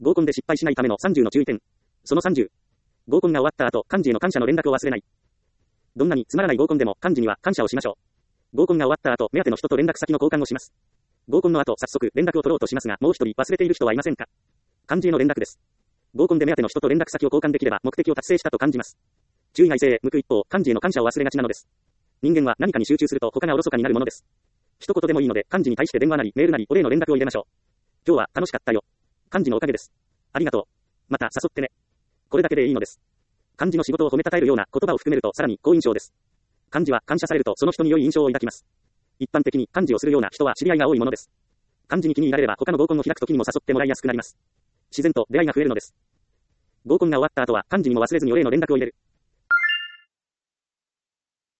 合コンで失敗しないための30の注意点。その30。合コンが終わった後、幹事への感謝の連絡を忘れない。どんなにつまらない合コンでも幹事には感謝をしましょう。合コンが終わった後、目当ての人と連絡先の交換をします。合コンの後、早速連絡を取ろうとしますが、もう一人忘れている人はいませんか？幹事への連絡です。合コンで目当ての人と連絡先を交換できれば目的を達成したと感じます。注意が異性へ向く一方、幹事への感謝を忘れがちなのです。人間は何かに集中すると他がおろそかになるものです。一言でもいいので、幹事に対して電話なりメールなりお礼の連絡を入れましょう。今日は楽しかったよ。幹事のおかげです。ありがとう。また誘ってね。これだけでいいのです。幹事の仕事を褒めたたえるような言葉を含めるとさらに好印象です。幹事は感謝されるとその人に良い印象を抱きます。一般的に幹事をするような人は知り合いが多いものです。幹事に気に入られれば他の合コンを開くときにも誘ってもらいやすくなります。自然と出会いが増えるのです。合コンが終わった後は幹事にも忘れずにお礼の連絡を入れる。